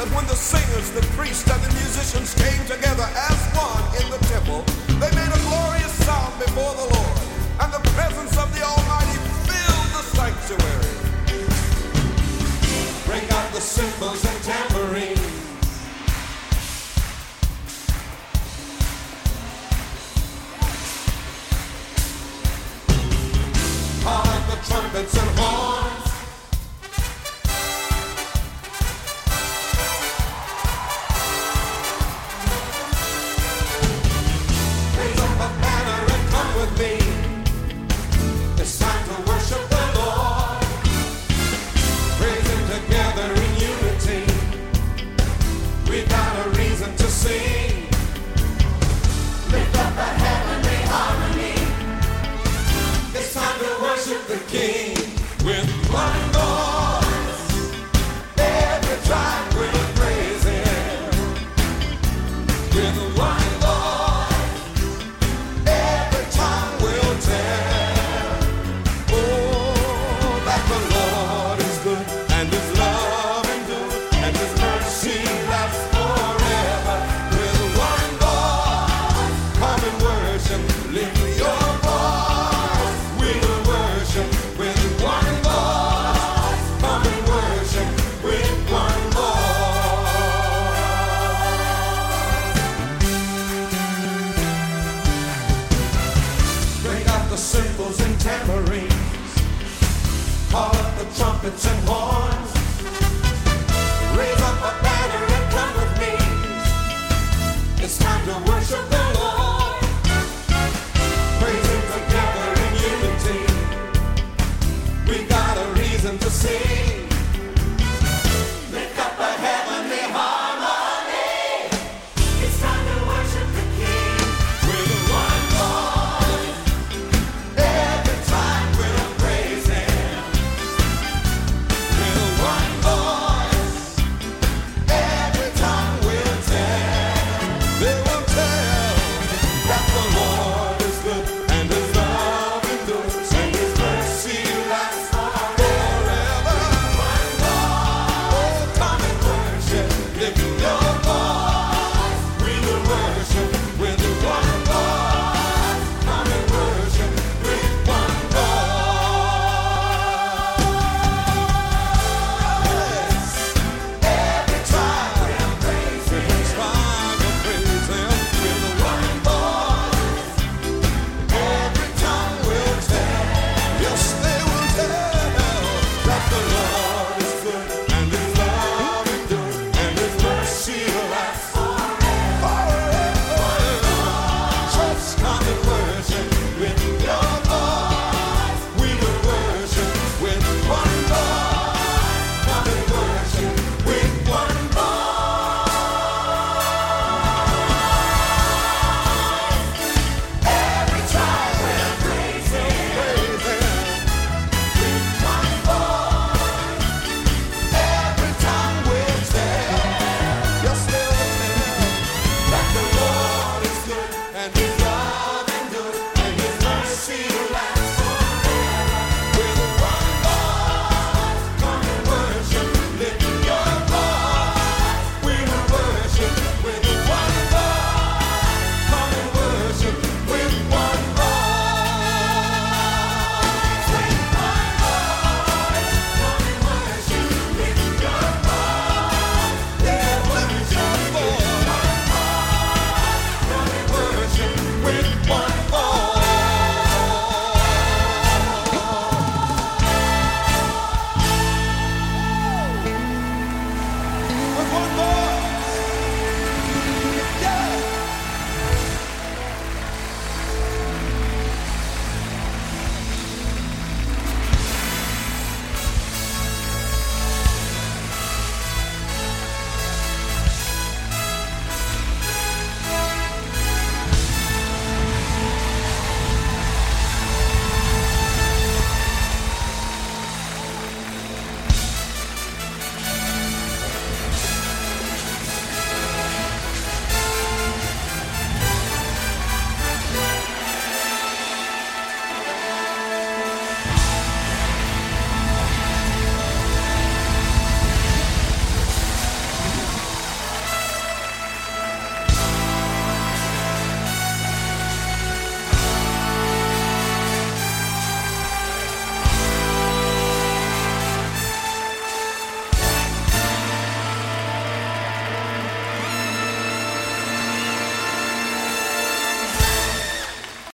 that when the singers, the priests, and the musicians came together as one in the temple, they made a glorious sound before the Lord, and the presence of the Almighty filled the sanctuary. Bring out the cymbals and tambourines. Call out the trumpets and horns. It's time to worship the Lord. Praise Him together in unity. We got a reason to sing. Lift up a heavenly harmony. It's time to worship the King with one voice. Every tribe will praise Him with one voice. Every tongue will tell. Cymbals and tambourines, call up the trumpets and horns.